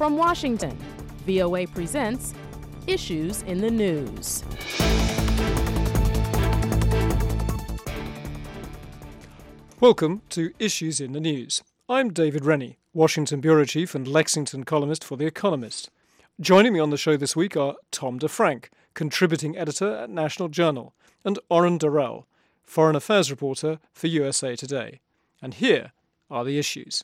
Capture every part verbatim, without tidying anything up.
From Washington, V O A presents Issues in the News. Welcome to Issues in the News. I'm David Rennie, Washington Bureau Chief and Lexington columnist for The Economist. Joining me on the show this week are Tom DeFrank, contributing editor at National Journal, and Oren Darrell, foreign affairs reporter for U S A Today. And here are the issues.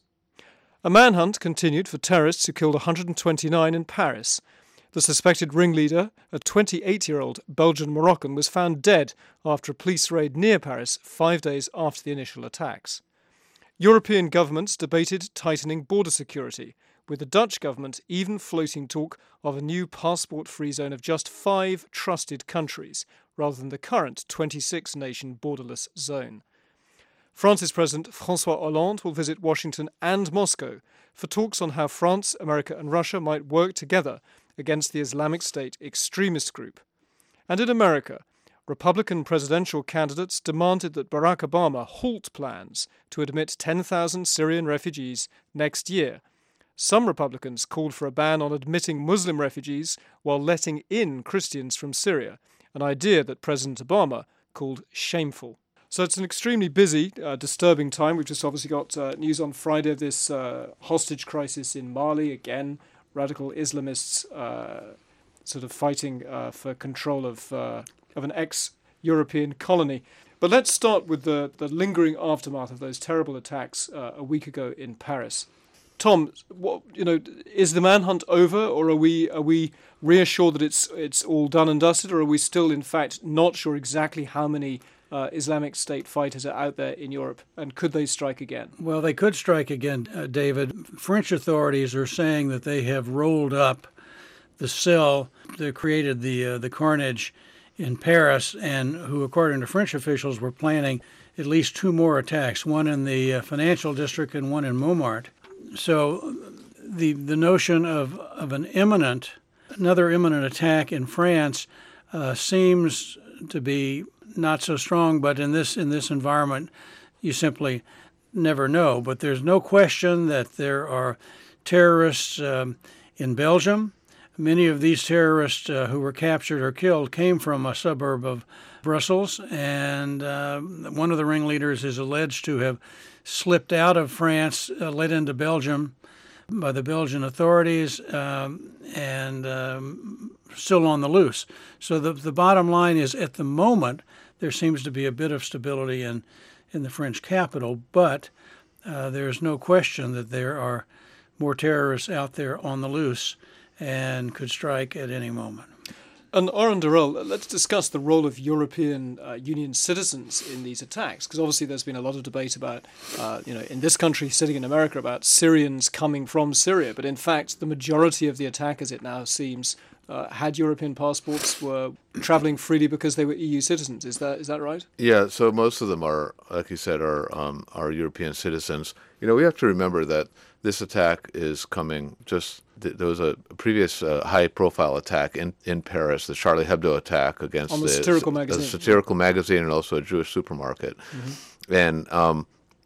A manhunt continued for terrorists who killed one hundred twenty-nine in Paris. The suspected ringleader, a twenty-eight-year-old Belgian-Moroccan, was found dead after a police raid near Paris five days after the initial attacks. European governments debated tightening border security, with the Dutch government even floating talk of a new passport-free zone of just five trusted countries, rather than the current twenty-six-nation borderless zone. France's President François Hollande will visit Washington and Moscow for talks on how France, America and Russia might work together against the Islamic State extremist group. And in America, Republican presidential candidates demanded that Barack Obama halt plans to admit ten thousand Syrian refugees next year. Some Republicans called for a ban on admitting Muslim refugees while letting in Christians from Syria, an idea that President Obama called shameful. So it's an extremely busy, uh, disturbing time. We've just obviously got uh, news on Friday of this uh, hostage crisis in Mali. Again, radical Islamists uh, sort of fighting uh, for control of uh, of an ex-European colony. But let's start with the, the lingering aftermath of those terrible attacks uh, a week ago in Paris. Tom, what, you know, is the manhunt over, or are we are we reassured that it's it's all done and dusted, or are we still, in fact, not sure exactly how many Uh, Islamic State fighters are out there in Europe, and could they strike again? Well, they could strike again, uh, David. French authorities are saying that they have rolled up the cell that created the uh, the carnage in Paris, and who, according to French officials, were planning at least two more attacks, one in the uh, financial district and one in Montmartre. So the the notion of, of an imminent, another imminent attack in France uh, seems to be not so strong, but in this in this environment, you simply never know. But there's no question that there are terrorists um, in Belgium. Many of these terrorists uh, who were captured or killed came from a suburb of Brussels, and uh, one of the ringleaders is alleged to have slipped out of France, uh, led into Belgium by the Belgian authorities, um, and um, still on the loose. So the the bottom line is, at the moment, there seems to be a bit of stability in, in the French capital, but uh, there's no question that there are more terrorists out there on the loose and could strike at any moment. And Oren Darrell, let's discuss the role of European uh, Union citizens in these attacks, because obviously there's been a lot of debate about, uh, you know, in this country, sitting in America, about Syrians coming from Syria. But in fact, the majority of the attackers, it now seems, uh, had European passports, were traveling freely because they were E U citizens. Is that is that right? Yeah, so most of them are, like you said, are um, are European citizens. You know, we have to remember that this attack is coming just, there was a previous uh, high-profile attack in, in Paris, the Charlie Hebdo attack against On the, the satirical magazine. The satirical magazine and also a Jewish supermarket. Mm-hmm. And um,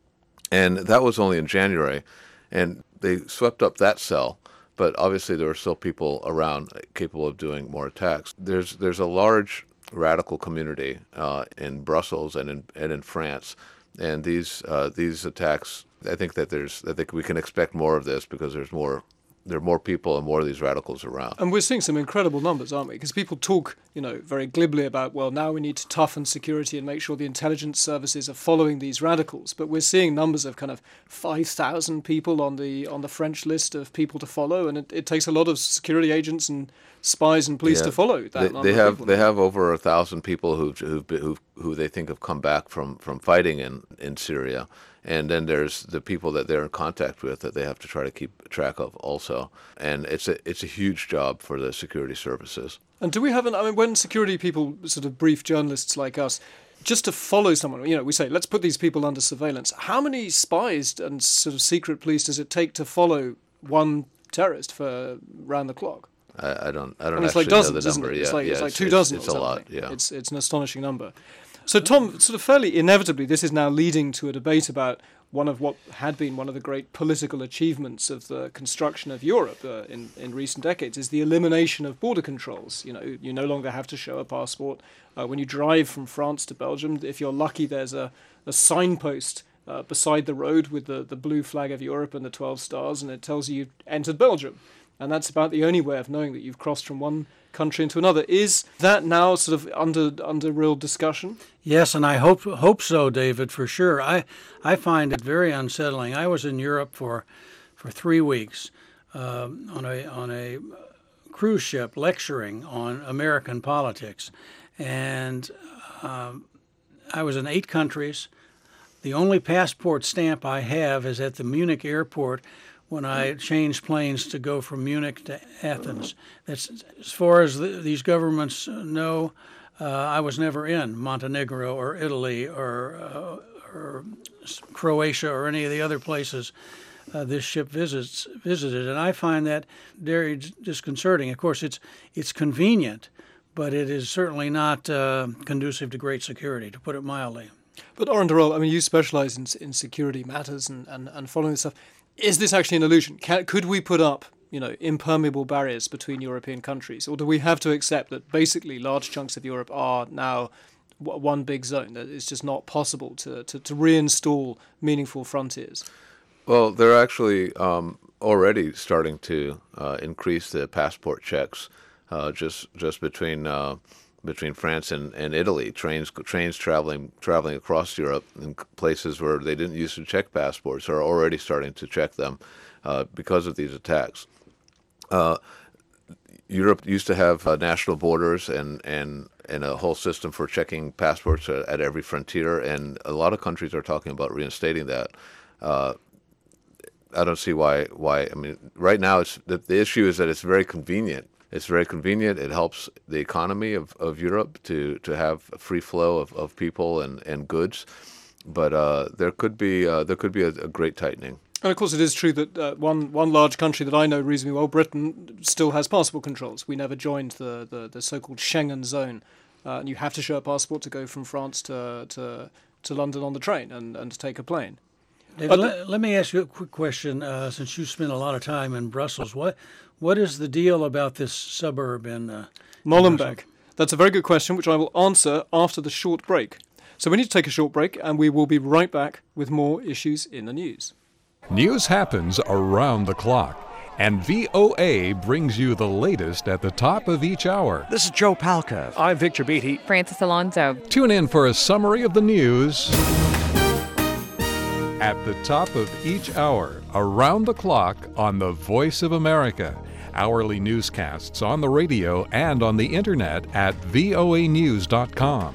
and that was only in January. And they swept up that cell, but obviously there were still people around capable of doing more attacks. There's there's a large radical community uh, in Brussels and in and in France, and these uh, these attacks, I think that there's I think we can expect more of this because there's more there are more people and more of these radicals around. And we're seeing some incredible numbers, aren't we? Because people talk, you know, very glibly about, well, now we need to toughen security and make sure the intelligence services are following these radicals. But we're seeing numbers of kind of five thousand people on the on the French list of people to follow, and it, it takes a lot of security agents and spies and police yeah. to follow that they, number they of have people. They have over a thousand people who who who they think have come back from, from fighting in, in Syria. And then there's the people that they're in contact with that they have to try to keep track of also. And it's a it's a huge job for the security services. And do we have an, I mean, when security people sort of brief journalists like us, just to follow someone, you know, we say, let's put these people under surveillance. How many spies and sort of secret police does it take to follow one terrorist for round the clock? I, I don't I don't and it's actually like dozens, know the number. Isn't it? It's yeah, like, yeah, it's like it's, two it's, dozen it's or a something. lot, yeah. It's, it's an astonishing number. So, Tom, sort of fairly inevitably, this is now leading to a debate about one of what had been one of the great political achievements of the construction of Europe uh, in, in recent decades is the elimination of border controls. You know, you no longer have to show a passport. Uh, when you drive from France to Belgium, if you're lucky, there's a, a signpost uh, beside the road with the, the blue flag of Europe and the twelve stars, and it tells you you've entered Belgium. And that's about the only way of knowing that you've crossed from one country into another. Is that now sort of under under real discussion? Yes, and I hope hope so, David, for sure. I I find it very unsettling. I was in Europe for for three weeks uh, on a on a cruise ship lecturing on American politics, and um, I was in eight countries. The only passport stamp I have is at the Munich airport when I changed planes to go from Munich to Athens. That's as far as the, these governments know. Uh, I was never in Montenegro or Italy or, uh, or Croatia or any of the other places uh, this ship visits visited, and I find that very disconcerting. Of course, it's it's convenient, but it is certainly not uh, conducive to great security, to put it mildly. But Oren Dorel, I mean, you specialize in, in security matters and, and, and following this stuff. Is this actually an illusion? Can, could we put up, you know, impermeable barriers between European countries, or do we have to accept that basically large chunks of Europe are now w- one big zone? That it's just not possible to, to, to reinstall meaningful frontiers? Well, they're actually um, already starting to uh, increase the passport checks uh, just just between uh, between France and, and Italy. Trains trains traveling traveling across Europe in places where they didn't used to check passports are already starting to check them uh, because of these attacks. Uh, Europe used to have uh, national borders and, and, and a whole system for checking passports at, at every frontier, and a lot of countries are talking about reinstating that. Uh, I don't see why. Why I mean, right now, it's the, the issue is that it's very convenient. It's very convenient. It helps the economy of, of Europe to, to have a free flow of, of people and, and goods, but uh, there could be uh, there could be a, a great tightening. And of course, it is true that uh, one one large country that I know reasonably well, Britain, still has passport controls. We never joined the the, the so-called Schengen zone, uh, and you have to show a passport to go from France to to, to London on the train and, and to take a plane. David, let, let me ask you a quick question. Uh, since you spent a lot of time in Brussels, what what is the deal about this suburb in uh, Molenbeek? That's a very good question, which I will answer after the short break. So we need to take a short break, and we will be right back with more issues in the news. News happens around the clock, and V O A brings you the latest at the top of each hour. This is Joe Palca. I'm Victor Beatty. Francis Alonso. Tune in for a summary of the news at the top of each hour, around the clock on the Voice of America. Hourly newscasts on the radio and on the internet at V O A news dot com.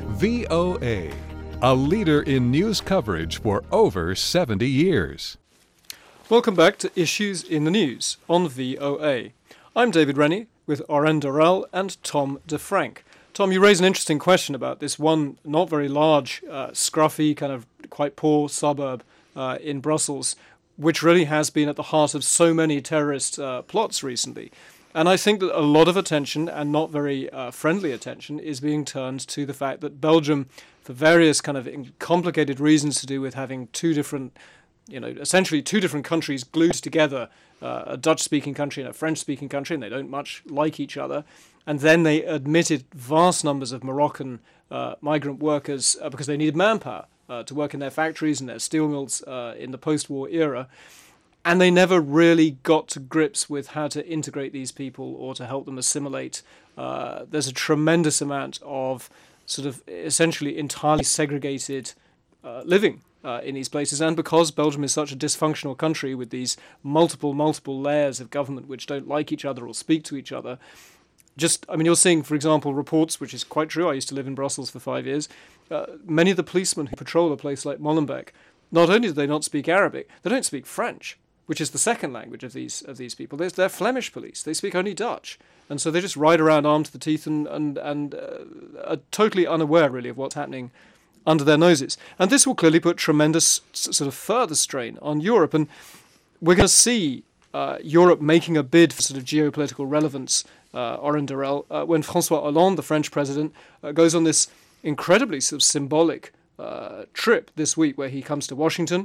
V O A, a leader in news coverage for over seventy years. Welcome back to Issues in the News on V O A. I'm David Rennie with Oren Dorel and Tom DeFrank. Tom, you raise an interesting question about this one not very large, uh, scruffy, kind of quite poor suburb uh, in Brussels, which really has been at the heart of so many terrorist uh, plots recently. And I think that a lot of attention, and not very uh, friendly attention, is being turned to the fact that Belgium, for various kind of complicated reasons to do with having two different, you know, essentially two different countries glued together, uh, a Dutch-speaking country and a French-speaking country, and they don't much like each other. And then they admitted vast numbers of Moroccan uh, migrant workers uh, because they needed manpower uh, to work in their factories and their steel mills uh, in the post-war era. And they never really got to grips with how to integrate these people or to help them assimilate. Uh, there's a tremendous amount of sort of essentially entirely segregated uh, living uh, in these places. And because Belgium is such a dysfunctional country with these multiple, multiple layers of government which don't like each other or speak to each other, just, I mean, you're seeing, for example, reports, which is quite true. I used to live in Brussels for five years. Uh, many of the policemen who patrol a place like Molenbeek, not only do they not speak Arabic, they don't speak French, which is the second language of these of these people. They're, they're Flemish police. They speak only Dutch. And so they just ride around armed to the teeth and, and, and uh, are totally unaware, really, of what's happening under their noses. And this will clearly put tremendous s- sort of further strain on Europe. And we're going to see uh, Europe making a bid for sort of geopolitical relevance, uh, Oren Dorel, uh, when François Hollande, the French president, uh, goes on this incredibly sort of symbolic uh, trip this week where he comes to Washington.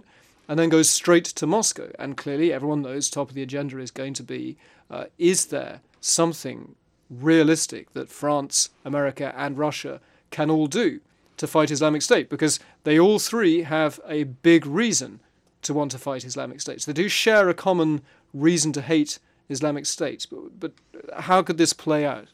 and then goes straight to Moscow. And clearly everyone knows top of the agenda is going to be, uh, is there something realistic that France, America and Russia can all do to fight Islamic State? Because they all three have a big reason to want to fight Islamic State. So they do share a common reason to hate Islamic State. But, but how could this play out?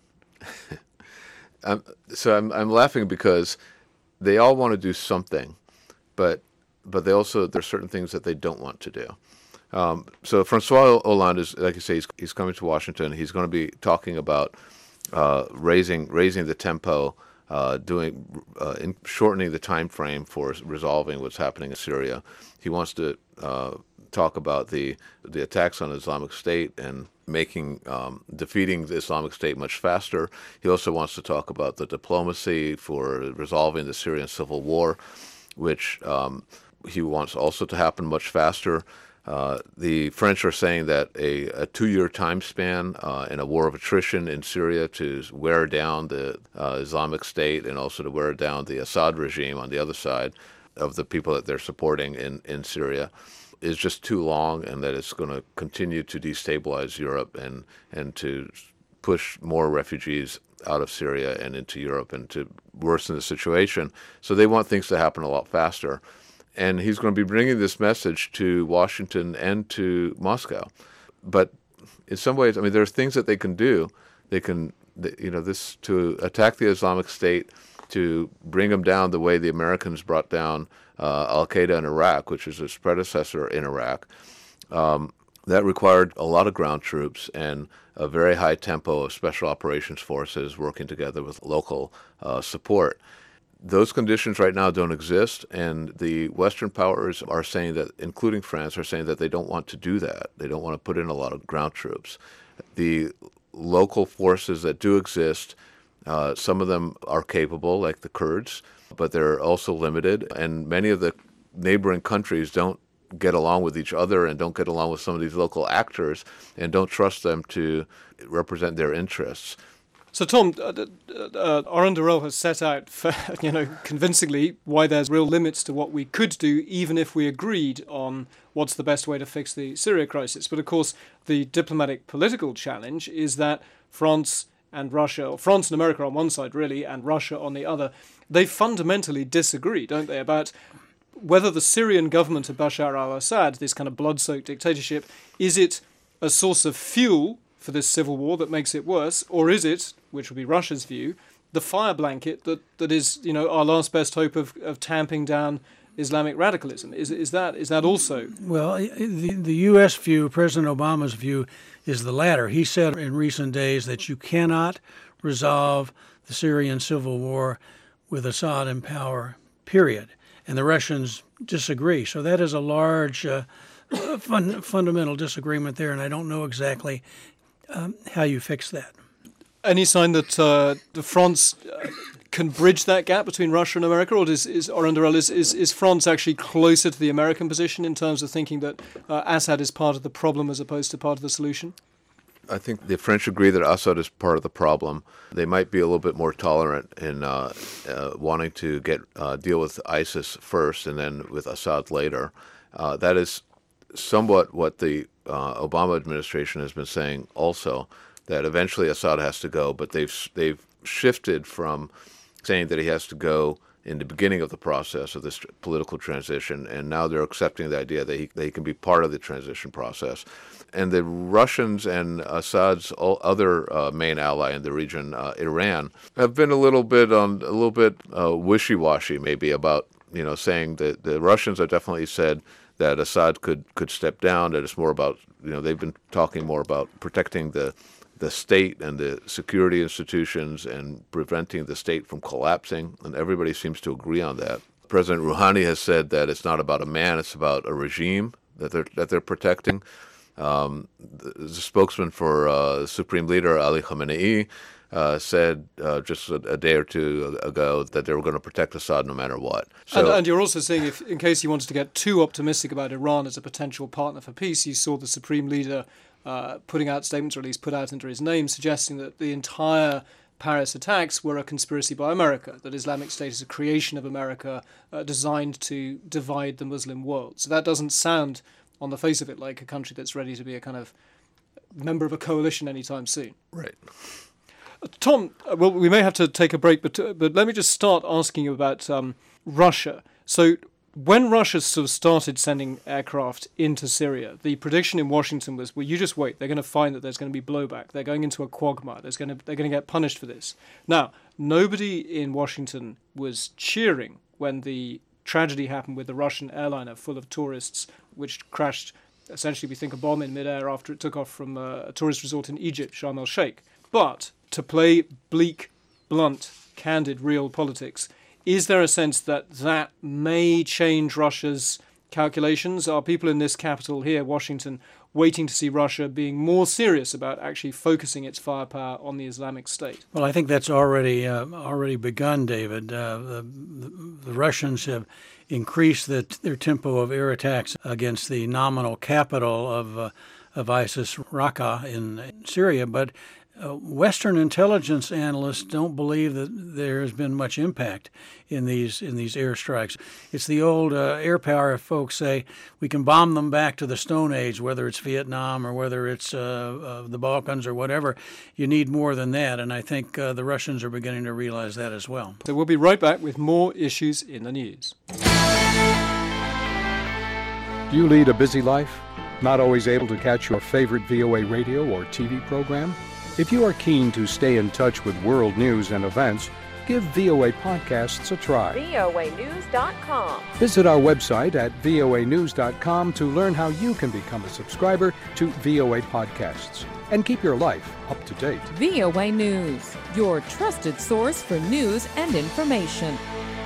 um, so I'm, I'm laughing because they all want to do something, but but they also, there's certain things that they don't want to do. Um, so Francois Hollande is, like you say, he's, he's coming to Washington. He's going to be talking about uh, raising raising the tempo, uh, doing uh, in shortening the time frame for resolving what's happening in Syria. He wants to uh, talk about the the attacks on Islamic State and making um, defeating the Islamic State much faster. He also wants to talk about the diplomacy for resolving the Syrian civil war, which um, he wants also to happen much faster. Uh, the French are saying that a, a two-year time span uh, in a war of attrition in Syria to wear down the uh, Islamic State and also to wear down the Assad regime on the other side of the people that they're supporting in, in Syria is just too long, and that it's going to continue to destabilize Europe and, and to push more refugees out of Syria and into Europe and to worsen the situation. So they want things to happen a lot faster. And he's going to be bringing this message to Washington and to Moscow. But in some ways, I mean, there's things that they can do. They can, you know, this to attack the Islamic State, to bring them down the way the Americans brought down uh, Al-Qaeda in Iraq, which is its predecessor in Iraq. Um, that required a lot of ground troops and a very high tempo of special operations forces working together with local uh, support. Those conditions right now don't exist, and the Western powers are saying that, including France, are saying that they don't want to do that. They don't want to put in a lot of ground troops. The local forces that do exist, uh, some of them are capable, like the Kurds, but they're also limited, and many of the neighboring countries don't get along with each other and don't get along with some of these local actors and don't trust them to represent their interests. So, Tom, uh, uh, Arun Durrell has set out, for, you know, convincingly why there's real limits to what we could do, even if we agreed on what's the best way to fix the Syria crisis. But, of course, the diplomatic political challenge is that France and Russia, or France and America on one side, really, and Russia on the other, they fundamentally disagree, don't they, about whether the Syrian government of Bashar al-Assad, this kind of blood-soaked dictatorship, is it a source of fuel for this civil war that makes it worse, or is it, which would be Russia's view, the fire blanket that, that is, you know, our last best hope of, of tamping down Islamic radicalism? Is is that is that also? Well, the the U S view, President Obama's view, is the latter. He said in recent days that you cannot resolve the Syrian civil war with Assad in power, period. And the Russians disagree. So that is a large uh, fun, fundamental disagreement there, and I don't know exactly um, how you fix that. Any sign that uh, the France uh, can bridge that gap between Russia and America, or is, is, Arun Durrell, is, is, is France actually closer to the American position in terms of thinking that uh, Assad is part of the problem as opposed to part of the solution? I think the French agree that Assad is part of the problem. They might be a little bit more tolerant in uh, uh, wanting to get uh, deal with ISIS first and then with Assad later. Uh, that is somewhat what the uh, Obama administration has been saying also, that eventually Assad has to go, but they've they've shifted from saying that he has to go in the beginning of the process of this political transition, and now they're accepting the idea that he, that he can be part of the transition process. And the Russians and Assad's other uh, main ally in the region, uh, Iran, have been a little bit on a little bit uh, wishy-washy, maybe about you know saying that the Russians have definitely said that Assad could could step down. That it's more about you know they've been talking more about protecting the the state and the security institutions and preventing the state from collapsing, and everybody seems to agree on that. President Rouhani has said that it's not about a man, it's about a regime that they're that they're protecting. Um, the, the spokesman for uh, Supreme Leader Ali Khamenei uh, said uh, just a, a day or two ago that they were going to protect Assad no matter what. So, and, and you're also saying, if in case you wanted to get too optimistic about Iran as a potential partner for peace, you saw the Supreme Leader Uh, putting out statements, or at least put out under his name, suggesting that the entire Paris attacks were a conspiracy by America, that Islamic State is a creation of America uh, designed to divide the Muslim world. So that doesn't sound, on the face of it, like a country that's ready to be a kind of member of a coalition anytime soon. Right. Uh, Tom, uh, well, we may have to take a break, but uh, but let me just start asking you about um, Russia. So when Russia sort of started sending aircraft into Syria, the prediction in Washington was, well, you just wait. They're going to find that there's going to be blowback. They're going into a quagmire. There's going to, they're going to get punished for this. Now, nobody in Washington was cheering when the tragedy happened with the Russian airliner full of tourists, which crashed, essentially, we think, a bomb in midair after it took off from a tourist resort in Egypt, Sharm el-Sheikh. But to play bleak, blunt, candid, real politics, is there a sense that that may change Russia's calculations? Are people in this capital here, Washington, waiting to see Russia being more serious about actually focusing its firepower on the Islamic State? Well, I think that's already uh, already begun, David. Uh, the, the, the Russians have increased the, their tempo of air attacks against the nominal capital of uh, of ISIS, Raqqa, in Syria, but Uh, Western intelligence analysts don't believe that there has been much impact in these in these airstrikes. It's the old uh, air power folks say we can bomb them back to the Stone Age, whether it's Vietnam or whether it's uh, uh, the Balkans or whatever. You need more than that, and I think uh, the Russians are beginning to realize that as well. So we'll be right back with more issues in the news. Do you lead a busy life? Not always able to catch your favorite V O A radio or T V program? If you are keen to stay in touch with world news and events, give V O A Podcasts a try. V O A news dot com. Visit our website at V O A news dot com to learn how you can become a subscriber to V O A Podcasts and keep your life up to date. V O A News, your trusted source for news and information.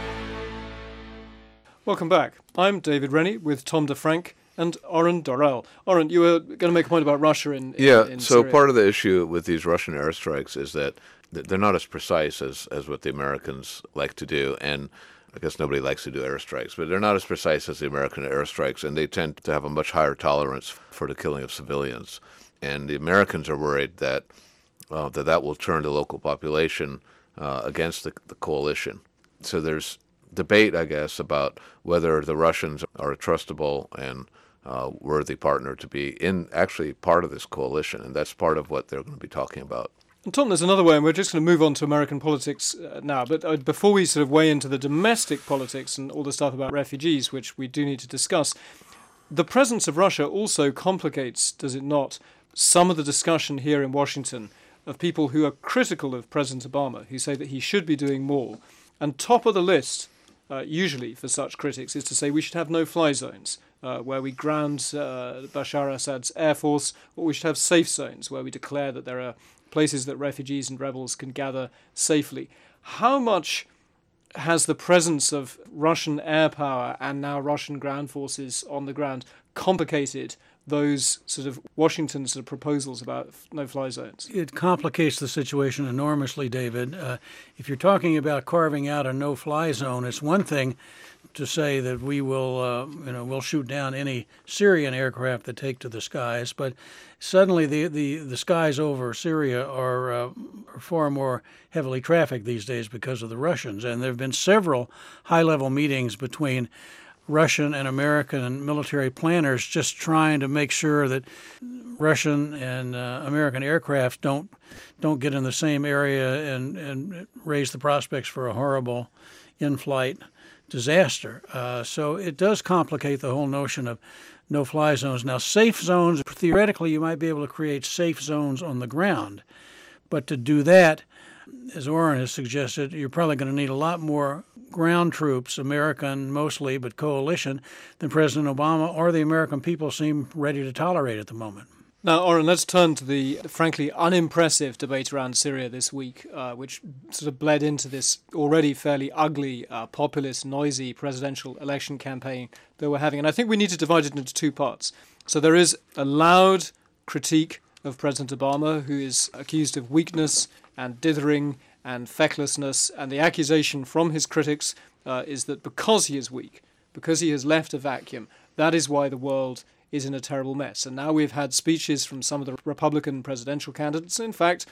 Welcome back. I'm David Rennie with Tom DeFrank and Oren Dorel. Oren, you were going to make a point about Russia in, in Yeah, in so Syria. part of the issue with these Russian airstrikes is that they're not as precise as, as what the Americans like to do, and I guess nobody likes to do airstrikes, but they're not as precise as the American airstrikes, and they tend to have a much higher tolerance for the killing of civilians. And the Americans are worried that uh, that, that will turn the local population uh, against the, the coalition. So there's debate, I guess, about whether the Russians are a trustable and Uh, worthy partner to be in actually part of this coalition, and that's part of what they're going to be talking about. And Tom, there's another way, and we're just going to move on to American politics uh, now, but uh, before we sort of weigh into the domestic politics and all the stuff about refugees, which we do need to discuss, the presence of Russia also complicates, does it not, some of the discussion here in Washington of people who are critical of President Obama, who say that he should be doing more. And top of the list, uh, usually for such critics, is to say we should have no-fly zones. Uh, where we ground uh, Bashar Assad's air force, or we should have safe zones where we declare that there are places that refugees and rebels can gather safely. How much has the presence of Russian air power and now Russian ground forces on the ground complicated those sort of Washington sort of proposals about no-fly zones? It complicates the situation enormously, David. Uh, if you're talking about carving out a no-fly zone, it's one thing to say that we will, uh, you know, we'll shoot down any Syrian aircraft that take to the skies, but suddenly the the, the skies over Syria are, uh, are far more heavily trafficked these days because of the Russians, and there have been several high-level meetings between Russian and American military planners just trying to make sure that Russian and uh, American aircraft don't don't get in the same area and, and raise the prospects for a horrible in-flight disaster. Uh, so it does complicate the whole notion of no-fly zones. Now, safe zones, theoretically, you might be able to create safe zones on the ground. But to do that, as Oren has suggested, you're probably going to need a lot more ground troops, American mostly, but coalition, than President Obama or the American people seem ready to tolerate at the moment. Now, Oren, let's turn to the, frankly, unimpressive debate around Syria this week, uh, which sort of bled into this already fairly ugly, uh, populist, noisy presidential election campaign that we're having. And I think we need to divide it into two parts. So there is a loud critique of President Obama, who is accused of weakness and dithering and fecklessness. And the accusation from his critics uh, is that because he is weak, because he has left a vacuum, that is why the world is in a terrible mess. And now we've had speeches from some of the Republican presidential candidates. In fact,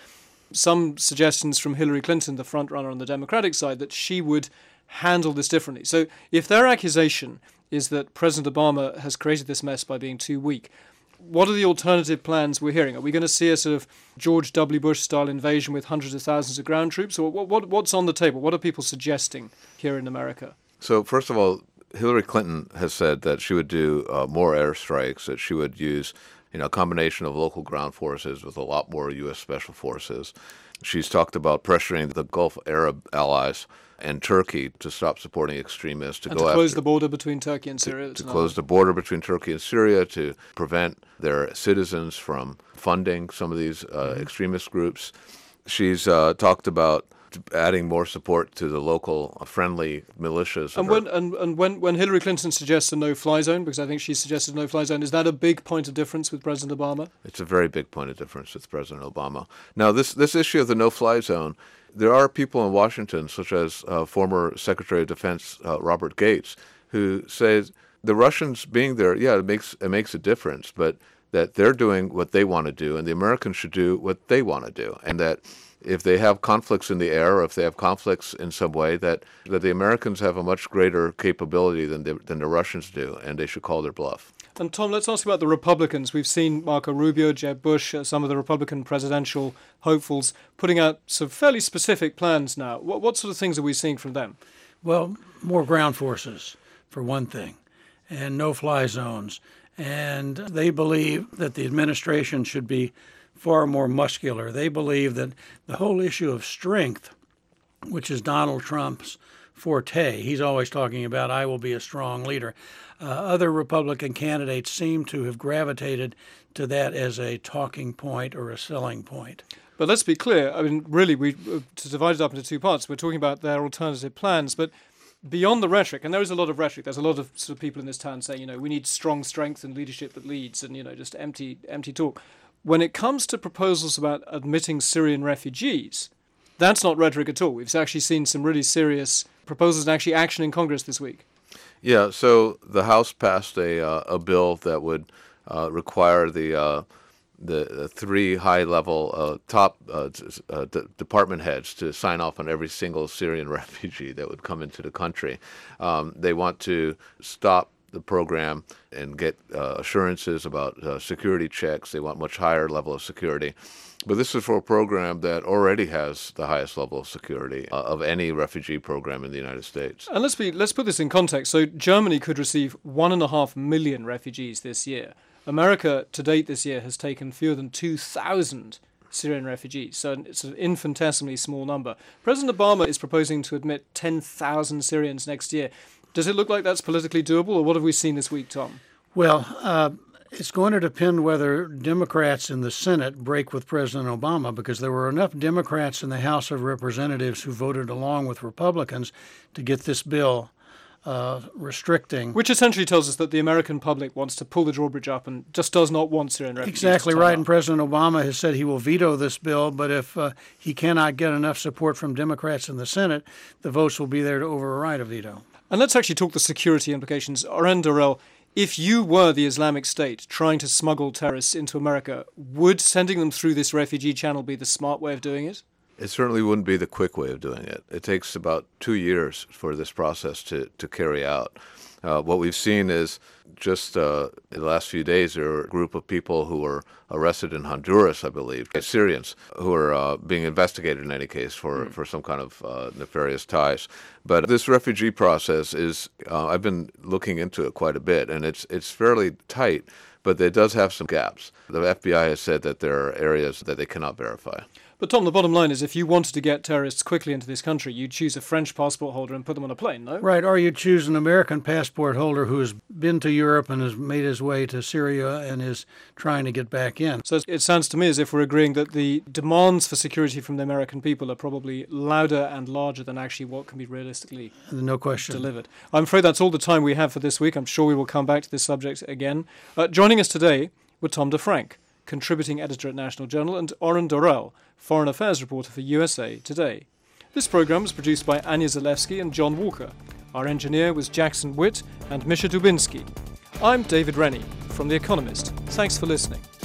some suggestions from Hillary Clinton, the frontrunner on the Democratic side, that she would handle this differently. So if their accusation is that President Obama has created this mess by being too weak, what are the alternative plans we're hearing? Are we going to see a sort of George W. Bush-style invasion with hundreds of thousands of ground troops? Or what, what, what's on the table? What are people suggesting here in America? So first of all, Hillary Clinton has said that she would do uh, more airstrikes, that she would use you know, a combination of local ground forces with a lot more U S special forces. She's talked about pressuring the Gulf Arab allies and Turkey to stop supporting extremists, to and go to close after, the border between Turkey and Syria. To, to close the border between Turkey and Syria, to prevent their citizens from funding some of these uh, mm-hmm. extremist groups. She's uh, talked about adding more support to the local friendly militias. And when and, and when, when Hillary Clinton suggests a no-fly zone, because I think she suggested a no-fly zone, is that a big point of difference with President Obama? It's a very big point of difference with President Obama. Now, this, this issue of the no-fly zone, there are people in Washington, such as uh, former Secretary of Defense uh, Robert Gates, who says the Russians being there, yeah, it makes it makes a difference, but that they're doing what they want to do, and the Americans should do what they want to do, and that if they have conflicts in the air, or if they have conflicts in some way, that, that the Americans have a much greater capability than the, than the Russians do, and they should call their bluff. And Tom, let's ask about the Republicans. We've seen Marco Rubio, Jeb Bush, uh, some of the Republican presidential hopefuls putting out some fairly specific plans now. What, what sort of things are we seeing from them? Well, more ground forces, for one thing, and no-fly zones. And they believe that the administration should be far more muscular. They believe that the whole issue of strength, which is Donald Trump's forte, he's always talking about, I will be a strong leader. Uh, other Republican candidates seem to have gravitated to that as a talking point or a selling point. But let's be clear, I mean, really, we to divide it up into two parts. We're talking about their alternative plans, but beyond the rhetoric, and there is a lot of rhetoric, there's a lot of sort of people in this town saying, you know, we need strong strength and leadership that leads, and, you know, just empty, empty talk. When it comes to proposals about admitting Syrian refugees, that's not rhetoric at all. We've actually seen some really serious proposals and actually action in Congress this week. Yeah, so the House passed a uh, a bill that would uh, require the uh, the, the three high-level uh, top uh, uh, d- department heads to sign off on every single Syrian refugee that would come into the country. Um, they want to stop the program and get uh, assurances about uh, security checks. They want much higher level of security. But this is for a program that already has the highest level of security uh, of any refugee program in the United States. And let's be let's put this in context. So Germany could receive one and a half million refugees this year. America, to date this year, has taken fewer than two thousand Syrian refugees. So it's an infinitesimally small number. President Obama is proposing to admit ten thousand Syrians next year. Does it look like that's politically doable, or what have we seen this week, Tom? Well, uh, it's going to depend whether Democrats in the Senate break with President Obama, because there were enough Democrats in the House of Representatives who voted along with Republicans to get this bill uh, restricting. Which essentially tells us that the American public wants to pull the drawbridge up and just does not want Syrian refugees. Exactly right, out. And President Obama has said he will veto this bill, but if uh, he cannot get enough support from Democrats in the Senate, the votes will be there to override a veto. And let's actually talk the security implications. Oren Dorel, if you were the Islamic State trying to smuggle terrorists into America, would sending them through this refugee channel be the smart way of doing it? It certainly wouldn't be the quick way of doing it. It takes about two years for this process to, to carry out. Uh, what we've seen is just uh, in the last few days, there were a group of people who were arrested in Honduras, I believe, Syrians, who are uh, being investigated in any case for, mm. for some kind of uh, nefarious ties. But this refugee process is, uh, I've been looking into it quite a bit, and it's it's fairly tight, but it does have some gaps. The F B I has said that there are areas that they cannot verify. But Tom, the bottom line is if you wanted to get terrorists quickly into this country, you'd choose a French passport holder and put them on a plane, no? Right, or you choose an American passport holder who has been to Europe and has made his way to Syria and is trying to get back in. So it sounds to me as if we're agreeing that the demands for security from the American people are probably louder and larger than actually what can be realistically no question. delivered. I'm afraid that's all the time we have for this week. I'm sure we will come back to this subject again. Uh, joining us today were Tom DeFrank, contributing editor at National Journal, and Oren Dorel, foreign affairs reporter for U S A Today. This program was produced by Anya Zalewski and John Walker. Our engineer was Jackson Witt and Misha Dubinsky. I'm David Rennie from The Economist. Thanks for listening.